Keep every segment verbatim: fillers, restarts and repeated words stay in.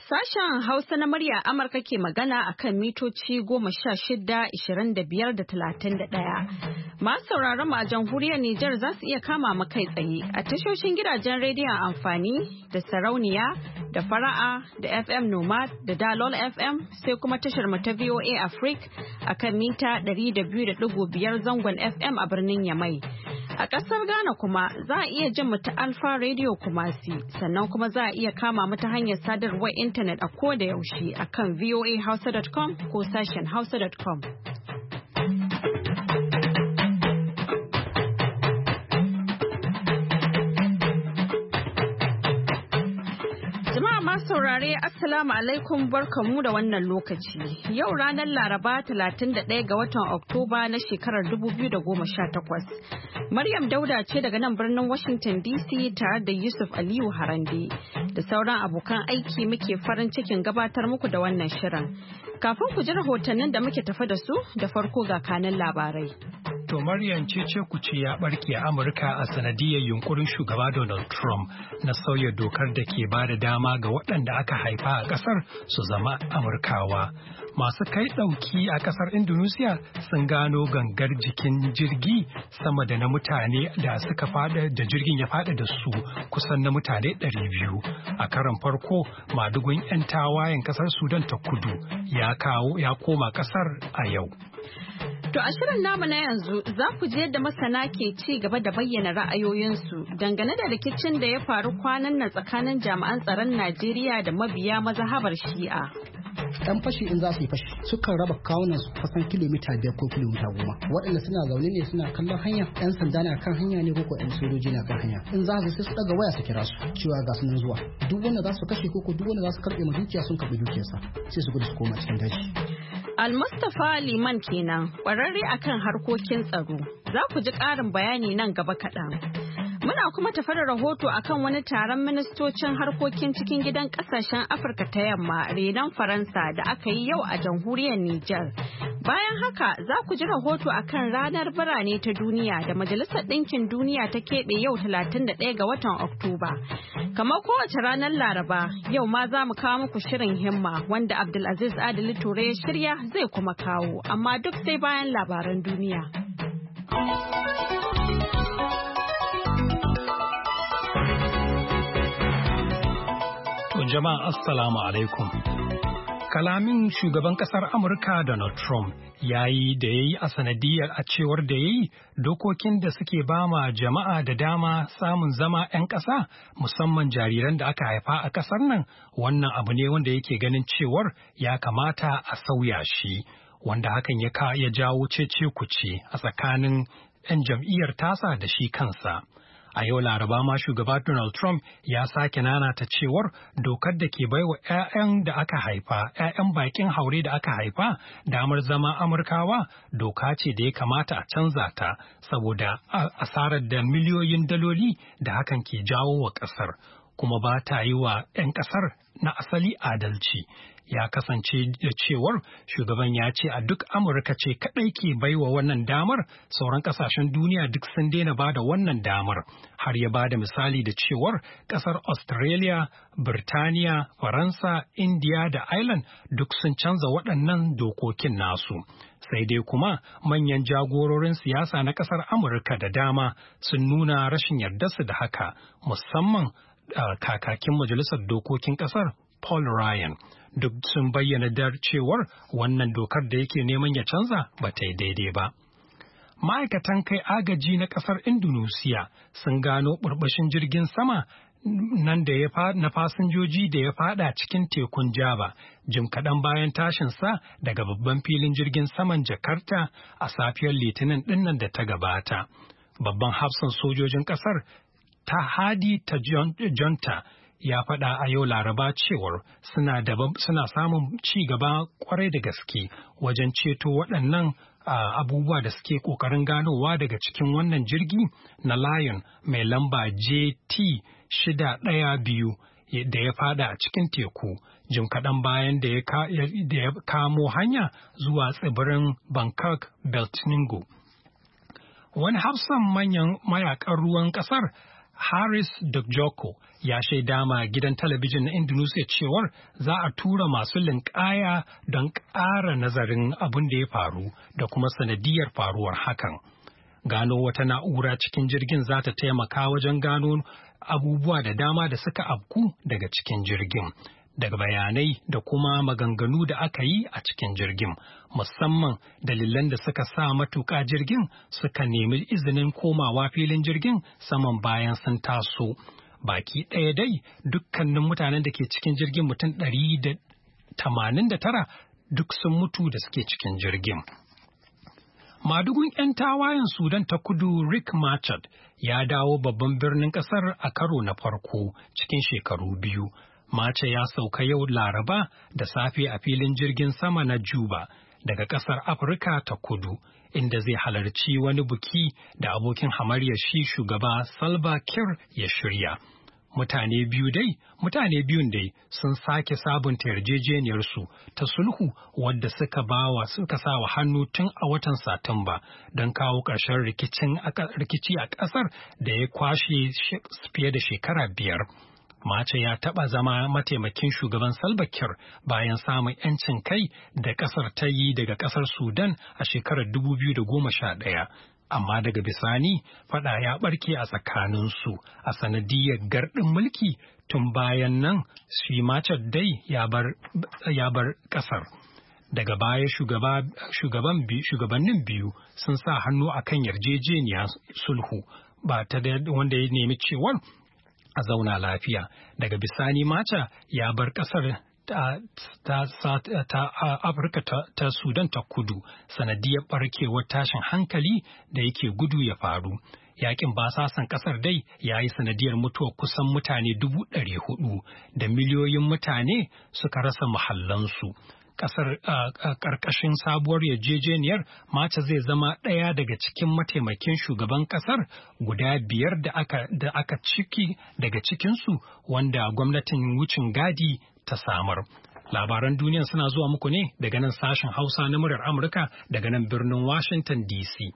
Sashen Hausa na murya Amurka ke magana a kan mitoci goma sha shida, ishirin da biyar da talatin da ɗaya. Masu sauraron mu a jamhuriyar Nijar za su iya kama mu kai tsaye a tashoshin gidajen rediyon amfani da sarauniya da fara'a da F M Nomad da Dalol F M sai kuma tashar mu ta V O A Africa a kan mita ɗari da biyu da ɗigo biyar zangon F M a birnin Yamai. A ƙasar Ghana kuma za a iya jin mu ta Alfa Radio Kumasi sannan kuma za a iya kama mu ta hanyar sadarwar intanet a ko da yaushe a kan voa hausa dot com ko sashen hausa dot com. Jama'a masu saurare Assalamu alaikum barkamu da wannan lokaci. Yau ranar Laraba talatin da ɗaya ga watan Oktoba na shekarar dubu biyu da goma sha takwas. Maryam Dauda ce daga nan birnin Washington D C tare da Yusuf Aliyu Harande da sauran abokan aiki muke farin cikin gabatar muku da wannan shirin. Kafin ku ji rahotannin da muke tafa da su da farko ga kanin labarai. To Maryam cece kuce ya barke a Amurka a sanadiyar yunkurin shugaba Donald Trump na sauya dokar da ke ba da dama ga waɗanda aka haifa a ƙasar su zama Amurkawa. Masu kai ɗauki a ƙasar Indonesia sun gano gangar jikin jirgi sama da na mutane da suka fada da jirgin ya fada da su kusan na mutane ɗari biyu. A karon farko madugun 'yan tawayen ƙasar Sudan ta kudu ya kawo ya koma ƙasar a yau. To a shirin namu na yanzu za ku ji yadda masana ke ci gaba da bayyana ra'ayoyinsu dangane da rikicin da ya faru kwanan nan tsakanin jami'an tsaron Najeriya da mabiya mazhabar Shi'a. Yan fashi in za su yi fashi sukan raba kawunan su kusan kilomita biyar ko kilomita goma. Waɗanda suna zaune ne suna kallon hanya, yan sanda na kan hanya ne ko yan sojoji na kan hanya. In za su sai su daga waya su kira su cewa ga su nan zuwa. Duk wanda za su kashe ko duk wanda za su karɓe ma dukiya sun karɓi dukiyarsa sai su gudu su koma cikin daji. Al-Mustapha Liman kenan ƙwararre akan harkokin tsaro. Za ku ji ƙarin bayani nan gaba kaɗan. Muna kuma tafi da rahoto akan wani taron ministocin harkokin cikin gidan ƙasashen Afirka ta yamma renon Faransa da aka yi yau a jamhuriyar Nijar. Bayan haka za ku ji rahoto akan ranar birane ta duniya da Majalisar Ɗinkin Duniya ta keɓe yau talatin da ɗaya ga watan Oktoba. Kamar kowace ranar Laraba, yau ma za mu kawo muku shirin himma wanda Abdulaziz Adili Ture ya shirya zai kuma kawo, amma duk sai bayan labaran duniya. Jama'a Assalamu alaikum. Kalamin shugaban kasar Amurka Donald Trump ya yi da ya yi a sanadiyar a cewar da ya yi dokokin da suke bama jama'a da dama samun zama 'yan ƙasa musamman jariran da aka haifa a ƙasar nan wannan abu ne wanda yake ganin cewar ya kamata a sauya shi wanda hakan ya ka ya jawo cece kuce a tsakanin 'yan jam'iyyar tasa da shi kansa. A yau Laraba ma shugaba Donald Trump ya sake nanata cewar dokar da ke baiwa 'ya'yan da aka haifa, 'ya'yan bakin haure da aka haifa damar zama Amurkawa doka ce da ya kamata a canza ta saboda asarar da miliyoyin daloli da hakan ke jawo wa ƙasar, kuma ba ta yi wa 'yan ƙasar na asali adalci. Ya kasance da cewar shugaban ya ce a duk Amurka ce kaɗai ke baiwa wannan damar, sauran ƙasashen duniya duk sun daina ba da wannan damar. Har ya ba da misali da cewar ƙasar Australia, Birtaniya, Faransa, India da Ireland duk sun canza waɗannan dokokin nasu. Sai dai kuma manyan jagororin siyasa na ƙasar Amurka da dama sun nuna rashin yardarsu da haka, musamman uh, kakakin majalisar dokokin ƙasar Paul Ryan. Duk sun bayyana da cewar wannan dokar da yake neman ya canza ba ta yi daidai ba. Ma'aikatan kai agaji na ƙasar Indonesia sun gano burbushin jirgin sama nan da ya na fasinjoji da ya fada cikin tekun Java jim kaɗan bayan tashinsa daga babban filin jirgin saman Jakarta a safiyar Litinin ɗinnan da ta gabata. Babban hafsan sojojin ƙasar ta Hadi ta Jonta ya faɗa a yau Laraba cewar suna, suna samun ci gaba kwarai da gaske wajen ceto waɗannan uh, abubuwa da suke ƙoƙarin ganowa daga cikin wannan jirgi na Lion mai lamba J T shida ɗaya biyu da ya fada a cikin teku jim kaɗan bayan da ya kamo hanya zuwa tsibirin Bangkok Beltningo. Wani hafsan manyan mayakan ruwan ƙasar Haris Dukjoko ya shaida ma gidan talabijin na Indonesia cewar za a tura masu linƙaya don ƙara nazarin abin da ya faru da kuma sanadiyar faruwar hakan. Gano wata na'ura cikin jirgin za ta taimaka wajen gano abubuwa da dama da suka afku daga cikin jirgin, daga bayanai da kuma maganganu da aka yi a cikin jirgin, musamman dalilan da suka sa matuƙa jirgin suka nemi izinin komawa filin jirgin saman bayan sun taso. Baki ɗaya dai dukkanin mutanen da ke cikin jirgin mutum ɗari da tamanin da tara duk sun mutu da suke cikin jirgin. Madugun 'yan tawayen Sudan ta kudu Riek Machar ya dawo babban birnin ƙasar a karo na farko cikin shekaru biyu. Mace ya sauka yau Laraba da safe a filin jirgin sama na Juba daga ƙasar Afirka ta kudu, inda zai halarci wani buki da abokin hamayyar shi shugaba Salva Kiir ya shirya. Mutane biyu dai, mutane biyun dai sun sake sabunta yarjejeniyarsu ta sulhu wadda suka bawa suka sawa hannu tun a watan Satumba don kawo ƙarshen rikici a ƙasar da ya kwashe fiye da shekara biyar. Mace ya taɓa zama mataimakin shugaban Salva Kiir bayan samun 'yancin kai da ƙasar ta yi daga ƙasar Sudan a shekarar dubu biyu da goma sha ɗaya. Amma daga bisani faɗa ya ɓarke a tsakaninsu a sanadiyar gardin mulki tun bayan nan shi Machar dai ya bar ƙasar. Daga baya shugabannin biyu sun sa hannu akan yarjejeniya sulhu ba ta da wanda ya nemi cewar a zauna lafiya. Daga bisani Machar ya bar ƙasar ta, ta, ta, ta Afirka ta, ta Sudan ta kudu sanadiyar barkewar tashin hankali da yake gudu ya faru. Yakin basasan kasar dai ya yi sanadiyar mutuwar kusan mutane dubu ɗari hudu da miliyoyin mutane suka rasa mahallansu. Kasar ƙarƙashin sabuwar yarjejeniyar Mace zai zama ɗaya daga cikin mataimakin shugaban ƙasar guda biyar da aka, da aka ciki daga cikinsu wanda gwamnatin wucin gadi ta samar. Labaran duniya suna zuwa muku ne daga nan sashen Hausa na muryar Amurka daga nan birnin Washington D C.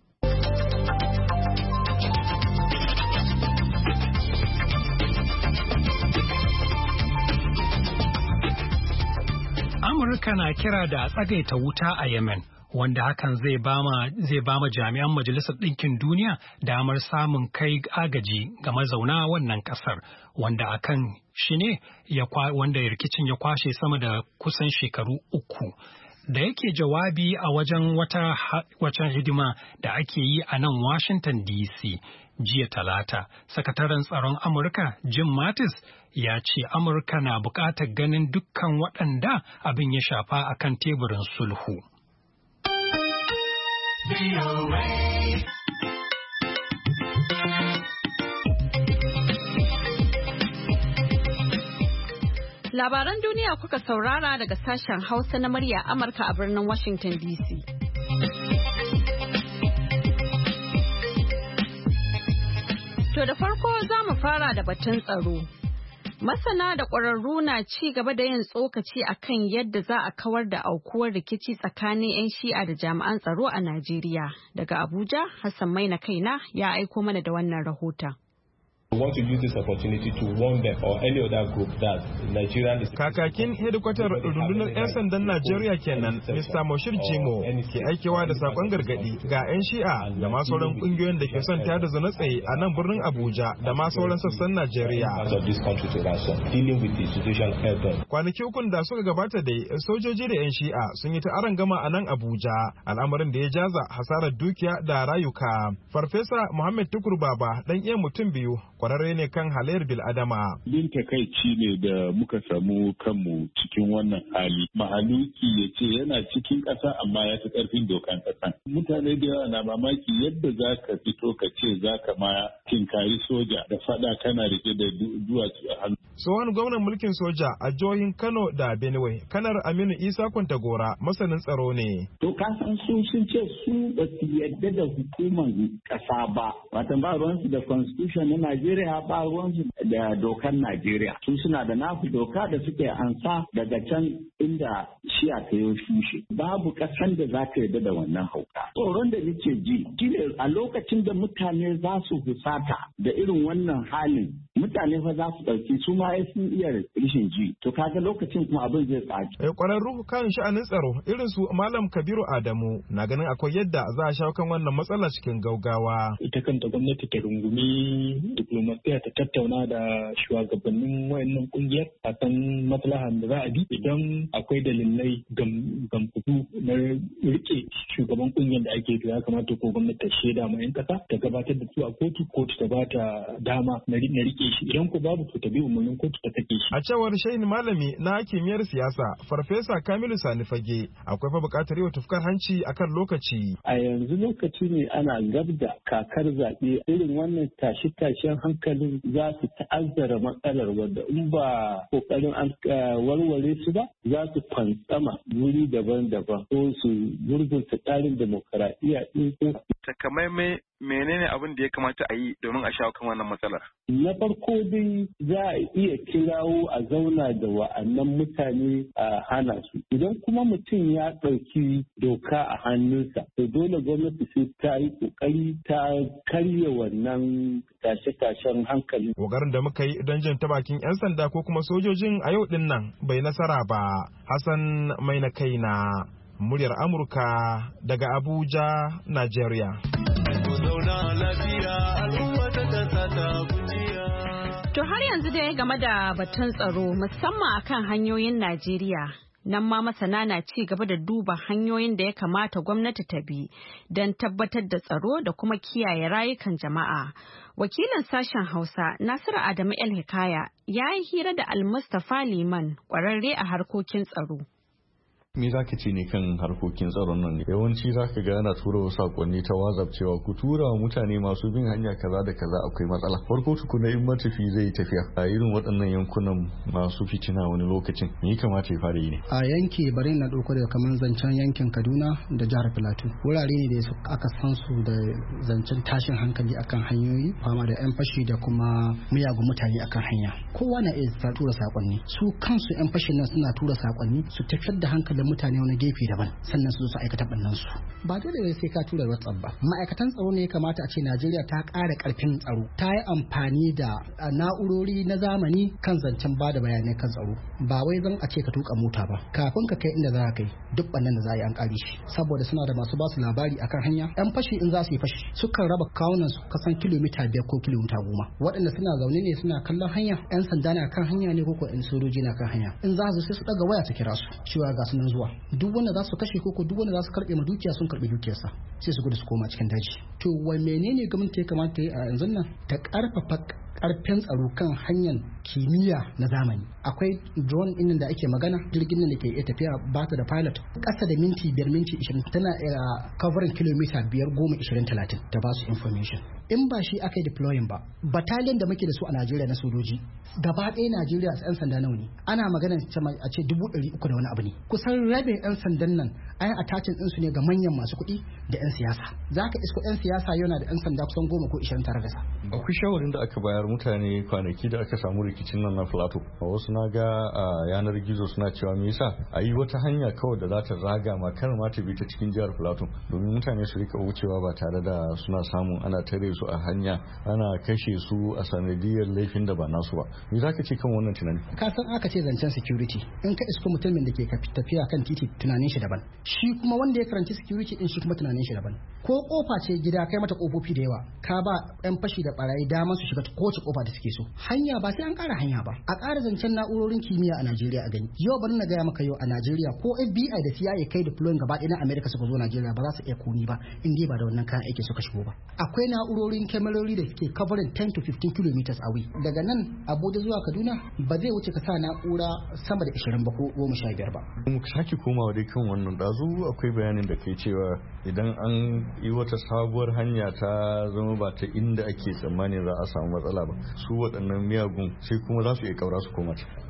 Amurka na kira da a tsagaita wuta a Yemen, wanda hakan zai bama zai bama jami'an Majalisar Ɗinkin Duniya damar samun kai agaji ga mazauna wannan ƙasar, wanda akan shi ne wanda rikicin ya kwashe sama da kusan shekaru uku. Da yake jawabi a wajen wata wacan hidima da ake yi a nan Washington D C jiya Talata, sakataren tsaron Amurka Jim Mattis ya ce Amurka na buƙatar ganin dukkan waɗanda abin ya shafa akan teburin sulhu. Labaran duniya kuka saurara daga sashen Hausa na murya Amurka a birnin Washington D C. To da farko za mu fara da batun tsaro. Masana da ƙwararru na ci gaba da yin tsokaci a kan yadda za a kawar da aukuwar rikici tsakanin 'yan shi'a da jami'an tsaro a Najeriya. Daga Abuja, Hassan Maina Kaina ya aiko mana da wannan rahoton. We want to use this opportunity to warn them or any other group that Nigerian is... Kakakin hedikwatar rundunar 'yan sandan Najeriya kenan, Mister Moshir Jimo, ke aikewa da sakon gargadi ga 'yan shi'a da ma sauran kungiyoyin da ke son tada zaune tsaye a nan birnin Abuja da ma sauran sassan Najeriya. Kwanaki ukun da suka gabata dai sojoji da 'yan shi'a sun yi ta arangama a nan Abuja, al'amarin da ya jaza hasarar dukiya da rayuka. Farfesa Muhammad Tukur Baba dan iya mutum biyu kwararre ne kan halayyar bil'adama. Yin takaici ne da muka samu kanmu cikin wannan hali. Mahaluki ya ce yana cikin ƙasa amma ya fi ƙarfin dokan ƙasa. Mutane da yawa na mamaki yadda za ka fito ka ce za ka ma tinkari soja da faɗa kana rike da duwatsu a hannu. Tsohon gwamnan mulkin soja a jihohin Kano da Benue, Kanar Aminu Isa Kwantagora, masanin tsaro ne. To ka san su sun ce su ba su yarda da hukumar ƙasa ba. Watan ba ruwansu da constitution na Najeriya Najeriya ba ruwansu da dokar Najeriya. Su suna da nasu doka da suke ansa daga can inda shiya ta yi shushe. Babu ƙasan da za ta yarda da wannan hauka. Tsoron da nake ji shine a lokacin da mutane za su husata da irin wannan halin, mutane fa za su ɗauki su ma sun iya rashin ji. To kaga lokacin kuma abin zai tsaki. Ƙwararru kan sha'anin tsaro irin su Malam Kabiru Adamu na ganin akwai yadda za a shawo kan wannan matsala cikin gaugawa. Ita kanta gwamnati ta rungumi diplomasiya ta tattauna da shugabannin wayannan kungiyar a san maslahan da za a bi idan akwai dalilai gamfutu na rike shugaban kungiyar da ake to ya kamata ko gwamnati ta shaida ma yan kasa ta gabatar da su a kotu kotu ta ba ta dama na rike shi idan ko babu to ta bi umarnin kotu ta take shi. A cewar shehin malami na kimiyyar siyasa Farfesa Kamilu Sani Fage akwai fa buƙatar yau tufkar hanci akan lokaci. A yanzu lokaci ne ana gab da kakar zaɓe irin wannan tashe-tashen hankalin za su ta'azzara matsalar wadda in ba kokarin an warware su ba za su fantsama wuri daban-daban ko su gurgunta tsarin demokaradiyya ɗin ko. Takamaimai menene abin da ya kamata a yi domin a shawo kan wannan matsalar? Na farko dai za a iya kirawo a zauna da wa'annan mutane a hana su. Idan kuma mutum ya ɗauki doka a hannunsa, to dole gwamnati sai ta yi ƙoƙari ta karya wannan tashe-tashen hankali. Ƙoƙarin da muka yi don jin ta bakin 'yan sanda ko kuma sojojin a yau ɗin nan bai nasara ba. Hassan mai na kaina, muryar Amurka daga Abuja, Najeriya. To har yanzu dai game da batun tsaro musamman akan hanyoyin Najeriya. Nan ma masana na ci gaba da duba hanyoyin da ya kamata gwamnati ta bi don tabbatar da tsaro da kuma kiyaye rayukan jama'a. Wakilin sashen Hausa Nasiru Adamu El Hikaya ya yi hira da Al-Mustapha Liman, ƙwararre a harkokin tsaro. Me za ka ce ne kan harkokin tsaron nan? Yawanci za ka ga ana tura wasu sakonni ta WhatsApp cewa ku tura wa mutane masu bin hanya kaza da kaza akwai matsala. Farko tukuna in matafi zai tafiya a irin waɗannan yankunan masu fitina wani lokacin me kamata ya fara yi ne? A yanki bari na ɗauko daga kamar zancen yankin Kaduna da jihar Plateau. Wurare ne da aka san su da zancen tashin hankali akan hanyoyi, fama da 'yan fashi da kuma miyagun mutane akan hanya. Kowa na iya tura sakonni. Su kansu 'yan fashin nan suna tura sakonni su tafiyar da hankalin mutane wani gefe daban sannan su zo su aikata bannan su ba dole ne sai ka tura WhatsApp ba. Ma'aikatan tsaro ne ya kamata a ce Najeriya ta ƙara ƙarfin tsaro, ta yi amfani da na'urori na zamani kan zancen ba da bayanai kan tsaro, ba wai zan a ce ka tuka mota ba kafin ka kai inda za ka kai duk bannan da za a yi an ƙare shi, saboda suna da masu basu labari akan hanya. Yan fashi in za su yi fashi sukan raba kawunan su kasan kilomita biyar ko kilomita goma, waɗanda suna zaune ne suna kallon hanya, yan sanda na kan hanya ne ko ko yan sojoji na kan hanya. In za su sai su daga waya su kira su cewa ga sunan zuwa, duk wanda za su kashe koko duk wanda za su karbe ma dukiya sun karbe dukiyarsa sai su gudu su koma cikin daji. To wai menene gwamnati ya kamata yi a yanzu nan? Ta karfafa karfin tsaro kan hanyar kimiyya na zamani. Akwai drone ɗin da ake magana, jirgin nan da ke iya tafiya ba ta da pilot, ƙasa da minti biyar minti ishirin tana iya covering kilomita biyar goma ishirin talatin ta ba su information. In ba shi aka yi deploying ba, battalion da muke da su a Najeriya na sojoji gaba ɗaya Najeriya a 'yan sanda nawa ne? Ana magana a ce dubu ɗari uku da wani abu ne. Kusan rabin 'yan sandan nan an attachin ɗinsu ne ga manyan masu kuɗi da 'yan siyasa. Za ka isko 'yan siyasa yana da 'yan sanda kusan goma ko ishirin tare da sa. Akwai shawarin da aka bayar mutane kwanaki da aka samu rikicin nan na Plateau. A wasu na ga a yanar gizo suna cewa me yasa a yi wata hanya kawai da za ta zaga ma kar ma ta bi ta cikin jihar Plateau domin mutane su rika wucewa ba tare da suna samun ana tare su a hanya ana kashe su a sanadiyar laifin da ba nasu ba. Me za ka ce kan wannan tunani? Ka san aka ce zancen security, in ka isko mutumin da ke tafiya kan titi tunanin shi daban, shi kuma wanda ya karanci security din shi kuma tunanin shi daban. Ko kofa ce gida kai mata kofofi da yawa, ka ba 'yan fashi da barayi dama su shiga kowace kofa da suke so. Hanya ba sai an ƙara hanya ba, a ƙara zancen na'urorin kimiyya a Najeriya a gani. Yau bari na gaya maka yau a Najeriya ko F B I da C I A kai deploying gaba ɗaya na America suka zo Najeriya ba za su iya kuni ba in dai ba da wannan kayan aiki suka shigo ba. Akwai na'urorin kyamarori da suke covering ten to fifteen kilometers away. Daga nan Abuja zuwa Kaduna ba zai wuce ka sa na'ura sama da ishirin ba ko goma sha biyar ba. Mu sake komawa dai kan wannan dazu akwai bayanin da kai cewa idan an yi wata sabuwar hanya ta zama ba ta inda ake tsammanin za a samu matsala ba, su waɗannan miyagun sai kuma za su iya kaura su koma.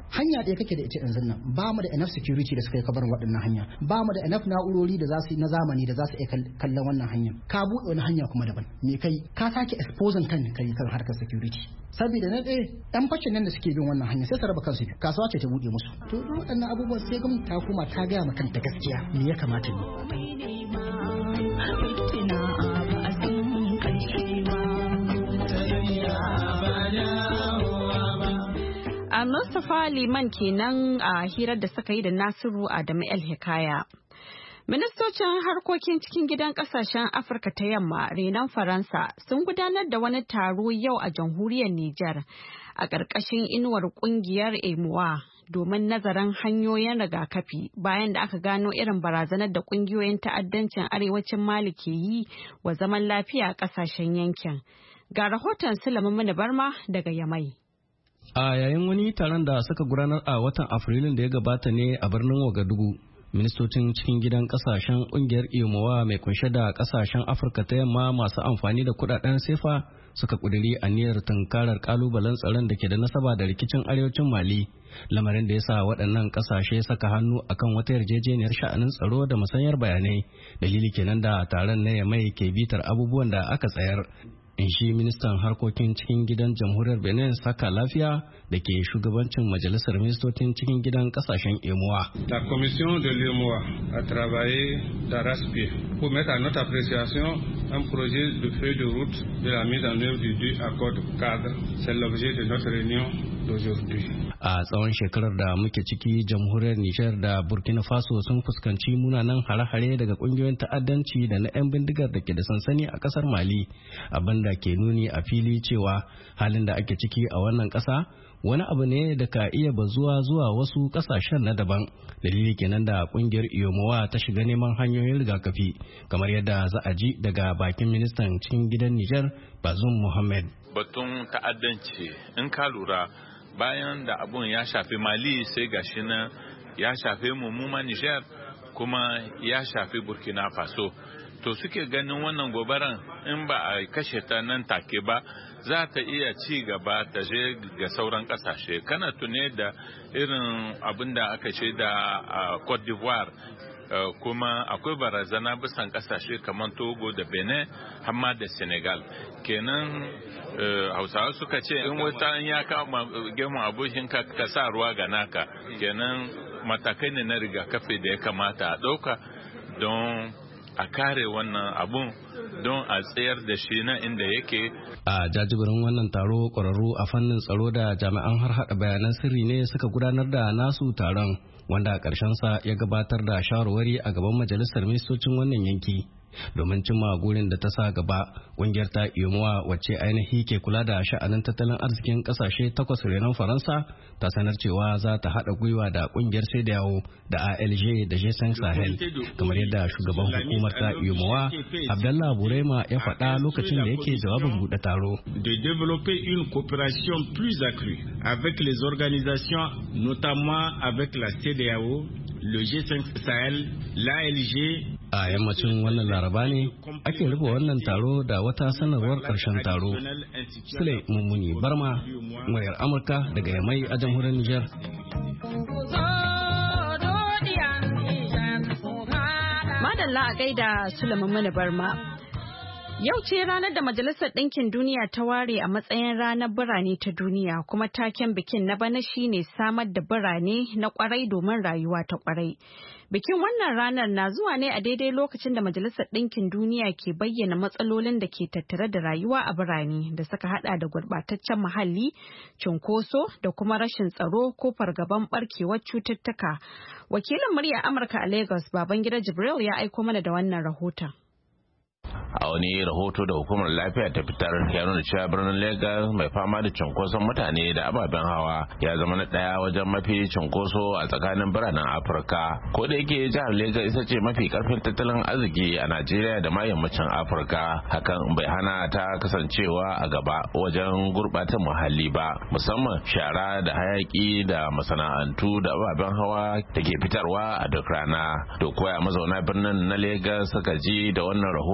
hanya ɗaya kake da ita yanzu nan ba mu da enough security da suka yi kabarin waɗannan hanya ba mu da enough na'urori da za su na zamani da za su iya kallon wannan hanyar ka buɗe wani hanya kuma daban me kai ka sake exposing kan kai kan harkar security saboda na ɗaya ɗan fashin nan da suke bin wannan hanya sai su raba kansu kasuwa ce ta buɗe musu to waɗannan abubuwan sai gwamnati ta kuma ta gaya ma kanta gaskiya me ya kamata ne. A Mustapha Liman kenan a hirar da suka yi da Nasiru Adamu El Hikaya. Ministocin harkokin cikin gidan kasashen Afirka ta yamma renon Faransa sun gudanar da wani taro yau a jamhuriyar Nijar a ƙarƙashin inuwar ƙungiyar EMOA domin nazarin hanyoyin rigakafi bayan da aka gano irin barazanar da ƙungiyoyin ta'addancin arewacin Mali ke yi wa zaman lafiya a ƙasashen yankin. Ga rahoton Sulaiman Barma daga Yamai. A yayin wani taron da suka gudanar a watan Afrilun da ya gabata ne a birnin Wagadugu, ministocin cikin gidan kasashen kungiyar imowa mai kunshe da kasashen Afirka ta yamma masu amfani da kudaden sefa suka kuduri aniyar tunkarar kalubalen tsaron da ke da nasaba da rikicin arewacin Mali, lamarin da ya sa waɗannan kasashe saka hannu akan wata yarjejeniyar sha'anin tsaro da musanyar bayanai. Dalili kenan da taron na Yamai ke bitar abubuwan da aka tsayar. In shi ministan harkokin cikin gidan jamhuriyar Benin Saka Lafiya da ke shugabancin majalisar ministocin cikin gidan kasashen EMOA. La commission de l'EMOA a travaillé d'arrache-pied pour mettre à notre appréciation un projet de feuille de route de la mise en œuvre du dit accord cadre. C'est l'objet de notre réunion d'aujourd'hui. A tsawon shekarar da muke ciki jamhuriyar Nijar da Burkina Faso sun fuskanci munanan hare-hare daga kungiyoyin ta'addanci da na 'yan bindigar da ke da sansani a kasar Mali, abinda ke nuni a fili cewa halin da ake ciki a wannan kasa wani abu ne da ka iya bazuwa zuwa wasu kasashen na daban. Dalili kenan da kungiyar iyomowa ta shiga neman hanyoyin rigakafi, kamar yadda za a ji daga bakin ministan cikin gidan Nijar Bazoum Mohamed. Batun ta'addanci in ka lura bayan da abun ya shafi Mali sai gashi nan ya shafe mu ma Nijar kuma ya shafi Burkina Faso. To suke ganin wannan gobaran in ba a kashe ta nan take ba za ta iya ci gaba ta je ga sauran kasashe. Kana tune da irin abin da aka ce da Cote d'Ivoire, kuma akwai barazana bisan kasashe kamar Togo da Benin hamma da Senegal. Kenan Hausawa suka ce in wata ya kama gemu abokin ka ka sa ruwa ga naka. Kenan matakai ne na rigakafi da ya kamata a ɗauka don a kare wannan abun, don a tsayar da shi na inda yake. A jajibirin wannan taro ƙwararru a fannin tsaro da jami'an har hada bayanan sirri ne suka gudanar da nasu taron, wanda a sa ya gabatar da shawarwari a gaban majalisar ministocin wannan yanki domin cimma gurin da ta sa gaba. Ƙungiyar ta iyomowa wacce ainihi ke kula da sha'anin tattalin arzikin ƙasashe takwas renon Faransa ta sanar cewa za ta haɗa gwiwa da ƙungiyar Cedeao da A L G da G cinq Sahel, kamar yadda shugaban hukumar ta iyomowa Abdallah Burema ya faɗa lokacin da yake jawabin buɗe taro. De développer une coopération plus accrue avec les organisations, notamment avec la Cedeao, le G cinq Sahel, l'A L G. A yammacin wannan laraba ne ake rufe wannan taro da wata sanarwar ƙarshen taro. Sule Mummuni Barma, muryar Amurka daga Yamai a jamhuriyar Nijar. Madalla a gaida Sule Mummuni Barma. Yau ce ranar da Majalisar Ɗinkin Duniya ta ware a matsayin ranar birane ta duniya, kuma taken bikin na bana shine samar da birane na kwarai domin rayuwa ta kwarai. Bikin wannan ranar na zuwa ne a daidai lokacin da Majalisar Ɗinkin Duniya ke bayyana matsalolin da ke tattare da rayuwa a birane da suka hada da gurbataccen muhalli, cunkoso da kuma rashin tsaro ko fargaban barkewar cututtuka. Wakilin murya Amurka a Lagos, Babangida Jibril, ya aiko mana da wannan rahoton. A wani rahoto da hukumar lafiya ta fitar ya nuna cewa birnin Lagos mai fama da cunkoson mutane da ababen hawa ya zama na daya wajen mafi cunkoso a tsakanin biranen Afirka. Ko da yake jihar Lagos ita ce mafi karfin tattalin arziki a Najeriya da ma yammacin Afirka, hakan bai hana ta kasancewa a gaba wajen gurbatan muhalli ba, musamman shara da hayaki da masana'antu da ababen hawa da ke fitarwa a duk rana. To koya mazauna birnin na Lagos suka ji da wannan rahoto da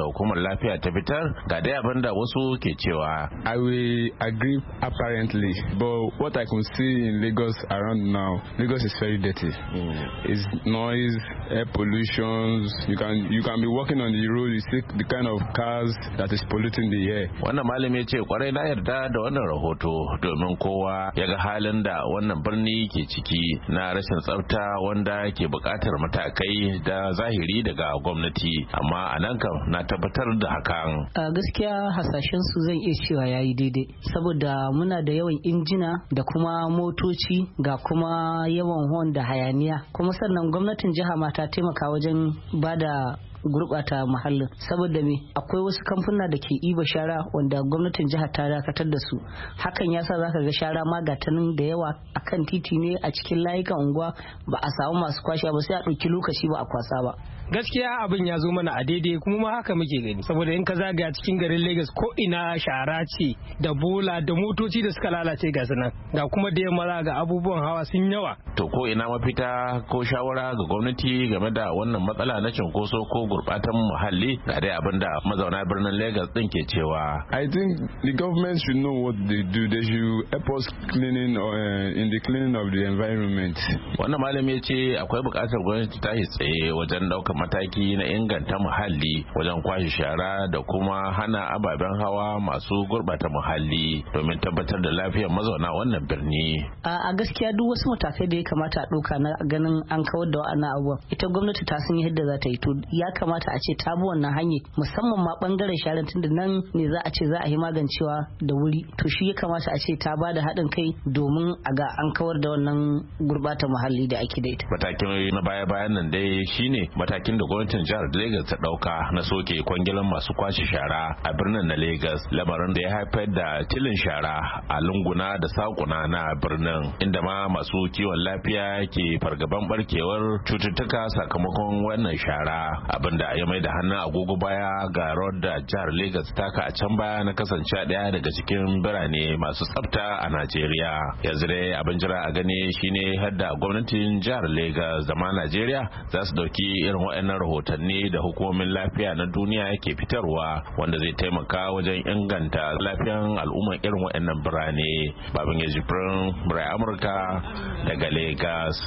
hukumar lafiya ta fitar ga dai abin da wasu ke cewa. I will agree apparently, but what I can see in Lagos around now, Lagos is very dirty. Mm. It's noise, air pollution. You can you can be walking on the road, you see the kind of cars that is polluting the air. Wannan malami ce kwarai na yarda da wannan rahoto domin kowa ya ga halin da wannan birni ke ciki na rashin tsafta wanda ke buƙatar matakai da zahiri daga gwamnati, amma a nan kam na tabbatar da hakan. A gaskiya hasashen su zan iya cewa yayi daidai saboda muna da yawan injina da kuma motoci ga kuma yawan hon da hayaniya, kuma sannan gwamnatin jiha ma ta taimaka wajen bada gurbata muhallin saboda me akwai wasu kamfuna da ke iba shara wanda gwamnatin jihar ta dakatar da su. Hakan yasa zaka ga shara ma gatanin da yawa akan titi ne a cikin layukan unguwa ba a samu masu kwashe ba sai a ɗauki lokaci ba a kwasa ba. Gaskiya abin ya zo mana a daidai kuma ma haka muke gani saboda in ka zagaya cikin garin Lagos ko ina shara ce da bola da motoci da suka lalace ga sunan ga kuma da yamma ga abubuwan hawa sun yawa. To ko ina mafita ko shawara ga gwamnati game da wannan matsala na cinkoso ko gurbatan muhalli ga dai abin da mazauna birnin Lagos din ke cewa. I think the government should know what they do. They should help us cleaning uh, in the cleaning of the environment. Wannan malami ya ce akwai bukatar gwamnati ta yi tsaye wajen daukar mataki na inganta muhalli wajen kwashe shara da kuma hana ababen hawa masu gurbata muhalli domin tabbatar da lafiyar mazauna wannan birni. A gaskiya duk wasu matakai da ya kamata a ɗauka na ganin an kawar da wa'annan abubuwan ita gwamnati ta san yadda za ta yi, to ya kamata a ce ta bi wannan hanyar musamman ma bangaren sharan tunda nan ne za a ce za a yi magancewa da wuri, to shi ya kamata a ce ta ba da haɗin kai domin a ga an kawar da wannan gurbata muhalli da ake da ita. Matakin na baya-bayan nan dai shine matakin da gwamnatin jihar Lagos ta dauka na soke kwangilan masu kwashe shara a birnin na Lagos, lamarin da ya haifar da tilin shara a lunguna da sakuna na birnin, inda ma masu kiwon lafiya ke fargaban barkewar cututtuka sakamakon wannan shara, abinda ya mai da hannun agogo baya ga rawar da jihar Lagos taka a can baya na kasance daya daga cikin birane masu tsafta a Najeriya. Yanzu dai abin jira a gani shine hadda gwamnatin jihar Lagos da ma Najeriya za su dauki irin waɗannan rahotanni da hukumomin lafiya na duniya ke fitarwa wanda zai taimaka wajen inganta lafiyan al'umman irin waɗannan birane. Babin ya jibrin birai Amurka daga Lagos.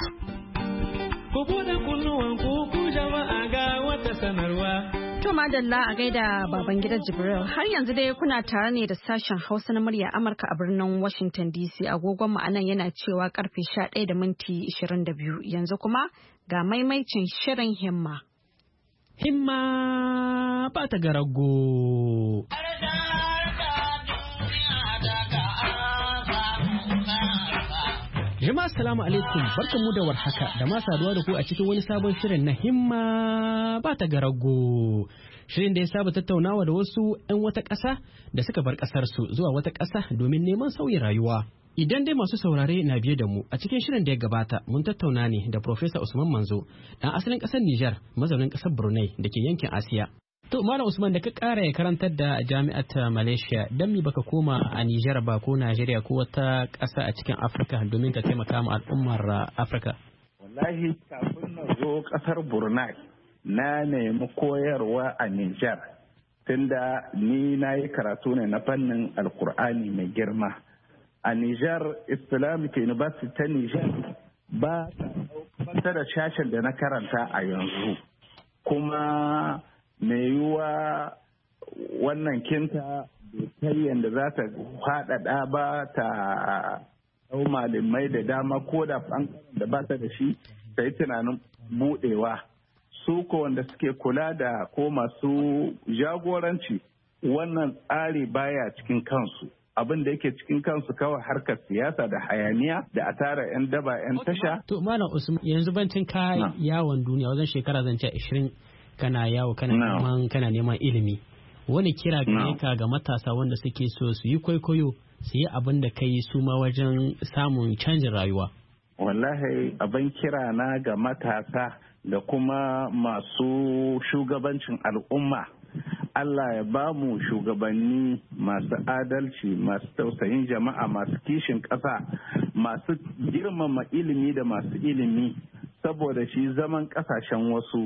Ku buɗe kunnuwan ku jama'a ga wata sanarwa. To madalla a gaida baban gidan Jibril, har yanzu dai kuna tare ne da sashen Hausa na murya Amurka a birnin Washington D C. Agogon mu anan yana cewa karfe sha ɗaya da minti ishirin da biyu. Yanzu kuma ga maimaicin shirin himma. Himma ba ta garago. Jama'a assalamu alaikum, barkanmu da warhaka da ma saduwa da ku a cikin wani sabon shirin na himma ba ta garago. Shirin da ya saba tattaunawa da wasu 'yan wata ƙasa da suka bar ƙasarsu zuwa wata ƙasa domin neman sauyin rayuwa. Idan dai masu saurare na biye da mu a cikin shirin da ya gabata mun tattauna ne da Professor Usman Manzo, ɗan asalin ƙasar Nijar, mazaunin ƙasar Brunei da ke yankin Asiya. To Malam Usman, da ka ƙara ya karantar da jami'ar Malaysia, dan mi baka koma a Nijar ba ko Najeriya ko wata ƙasa a cikin Afirka domin ka taimaka ma al'ummar Afirka? Wallahi kafin na zo ƙasar Brunei na nemi koyarwa a Nijar, tunda ni na yi karatu ne na fannin Alkur'ani mai girma. A Nijar, Islamic University ta Nijar ba ta da shashin da na karanta a yanzu. Kuma mai yiwuwa wannan kinta bai yadda za ta faɗaɗa ba ta ɗau malamai da dama ko da ɓangaren da ba ta da shi ta yi tunanin buɗewa. Su ko wanda suke kula da ko masu jagoranci wannan tsari baya cikin kansu. Abin da yake cikin kansu kawai harkar siyasa da hayaniya da a tara 'yan daba 'yan tasha. To Malam Usman, yanzu bancin ka yawon duniya wajen shekara zance ashirin kana yawo kana neman kana neman ilimi, wani kira gare ka ga matasa wanda suke so su yi kwaikwayo su yi abin da kai su ma wajen samun canjin rayuwa? Wallahi abin kira na ga matasa da kuma masu shugabancin al'umma, Allah ya ba mu shugabanni masu adalci, masu tausayin jama'a, masu kishin ƙasa, masu girmama ilimi da masu ilimi, saboda shi zaman ƙasashen wasu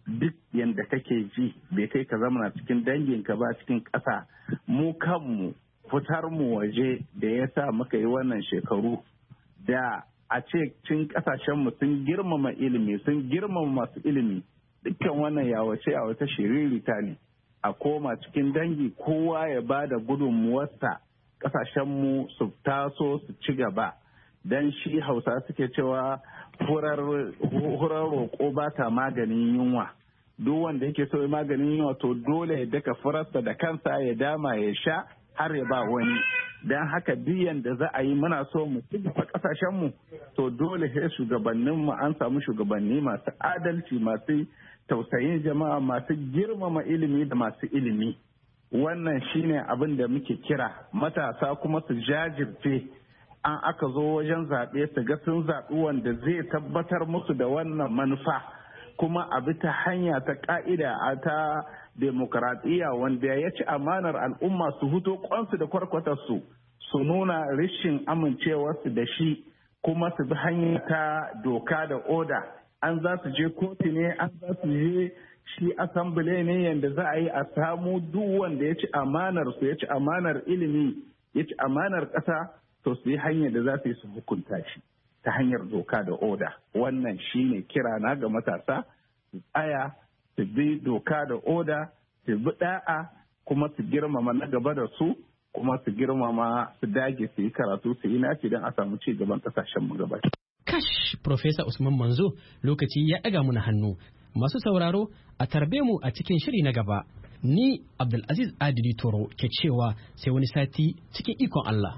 duk yadda kake ji bai kai ka zama cikin danginka ba cikin ƙasa. Mu kanmu fitar mu waje da ya sa muka yi wannan shekaru da a ce cin ƙasashenmu sun girmama ilimi sun girmama masu ilimi, dukkan wannan yawace yawace shiririta ne. A koma cikin dangi kowa ya ba da gudunmuwarsa ƙasashenmu su taso su ci gaba. Dan shi Hausa suke cewa hurar roƙo ba ta maganin yunwa. Duk wanda yake so maganin yunwa to dole ya daka furarsa da kansa ya dama ya sha har ya ba wani. Dan haka biyan da za a yi muna so mu ci gaba ƙasashenmu to dole sai shugabanninmu an samu shugabanni masu adalci, masu tausayin jama'a, masu girmama ilimi da masu ilimi. Wannan shine abin da muke kira matasa kuma su jajirce an aka zo wajen zaɓe su ga sun zaɓi wanda zai tabbatar musu da wannan manufa, kuma a bi ta hanya ta ƙa'ida a ta demokradiyya wanda ya ci amanar al'umma su huto kwansu da kwarkwatarsu su nuna rashin amincewarsu da shi, kuma su bi hanya ta doka da oda. An za su je kotu ne, an za su je shi asambile ne yadda za a yi a samu duk wanda ya ci amanar su ya ci amanar ilimi ya ci amanar ƙasa to su yi hanyar da za su yi su hukunta shi ta hanyar doka da oda. Wannan shine kira na ga matasa su tsaya su bi doka da oda, su bi da'a, kuma su girmama na gaba da su, kuma su girmama su dage su yi karatu su yi naci don a samu ci gaban kasashen mu gaba. Kash, Profesa Usman Manzo, lokaci ya ɗaga mana hannu. Masu sauraro a tarbe mu a cikin shiri na gaba. Ni Abdulaziz Adili Toro ke cewa sai wani sati cikin ikon Allah.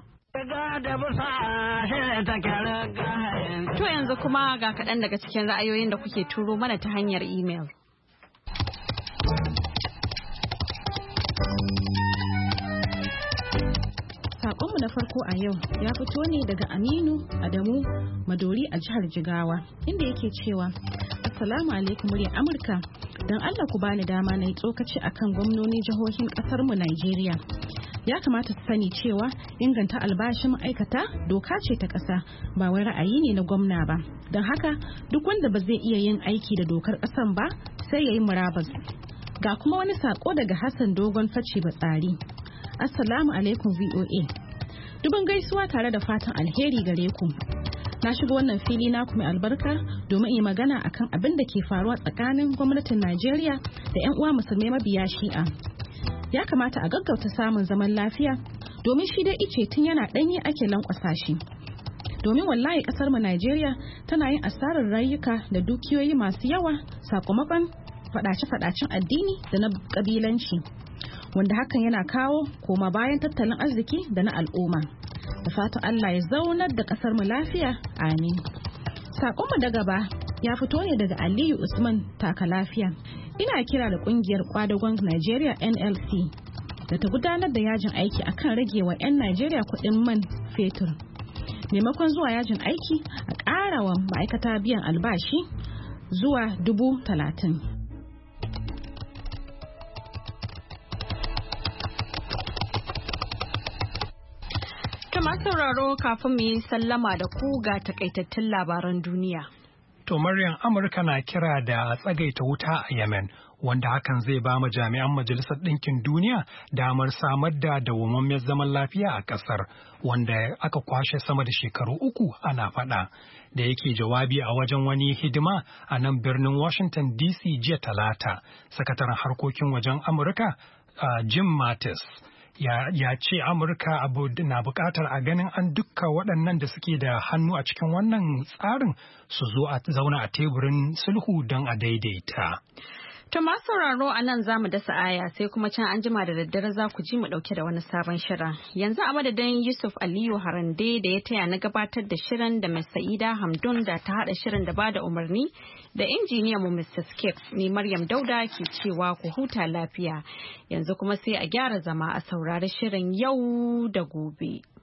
To yanzu kuma ga kaɗan daga cikin ra'ayoyin da kuke turo mana ta hanyar imel. Saƙonmu na farko a yau ya fito ne daga Aminu Adamu Madori a jihar Jigawa, inda yake cewa Assalamu alaikum muryar Amurka, don Allah ku bani dama na yi tsokaci akan gwamnonin jihohin ƙasarmu Najeriya. Ya kamata su sani cewa inganta albashin ma'aikata doka ce ta ƙasa, ba wai ra'ayi ne na gwamna ba. Don haka duk wanda ba zai iya yin aiki da dokar ƙasan ba sai ya yi murabus. Ga kuma wani saƙo daga Hassan Dogon Face Batsari. Assalamu alaikum V O A. Dubin gaisuwa tare da fatan alheri gare ku. Na shiga wannan fili na mai albarka domin yi magana akan abin da ke faruwa tsakanin gwamnatin Najeriya da 'yan uwa musulmai mabiya Shi'a. Ya kamata a gaggauta samun zaman lafiya domin shi dai ice tun yana ɗanye ake lankwasa shi. Domin wallahi ƙasar mu Najeriya tana yin asarar rayuka da dukiyoyi masu yawa sakamakon faɗace-faɗacen addini da na ƙabilanci, wanda hakan yana kawo koma bayan tattalin arziki da na al'umma. Da fatan Allah ya zaunar da ƙasar mu lafiya, amin. Sakonmu da gaba ya fito ne daga Aliyu Usman Taka Lafiya. Ina kira da kungiyar kwadagon Najeriya N L C da ta gudanar da yajin aiki akan rage wa 'yan Najeriya kuɗin man fetur. Maimakon zuwa yajin aiki a ƙara wa ma'aikata biyan albashi zuwa dubu talatin. Masu sauraro kafin mu yi sallama da ku ga takaitattun labaran duniya. To Maryam, Amurka na kira da tsagaita wuta a Yemen, wanda hakan zai ba mu jami'an Majalisar Ɗinkin Duniya damar samar da dawwammamiyar zaman lafiya a ƙasar, wanda aka kwashe sama da shekaru uku ana faɗa. Da yake jawabi a wajen wani hidima a nan birnin Washington D C jiya Talata, sakataren harkokin wajen Amurka uh, Jim Mattis ya, ya ce Amurka abu na bukatar a ganin an dukka waɗannan da suke da hannu a cikin wannan tsarin su zo a zauna a teburin sulhu don a daidaita. To masu sauraro a nan za mu dasa aya sai kuma can an jima da daddare za ku ji mu ɗauke da wani sabon shirin. Yanzu a madadin Yusuf Aliyu Harande da ya taya na gabatar da shirin da Miss Sa'ida Hamdun da ta haɗa shirin da bada umarni da injiniyan mu Mister Skip ni Maryam Dauda ke cewa ku huta lafiya. Yanzu kuma sai a gyara zama a saurari shirin yau da gobe.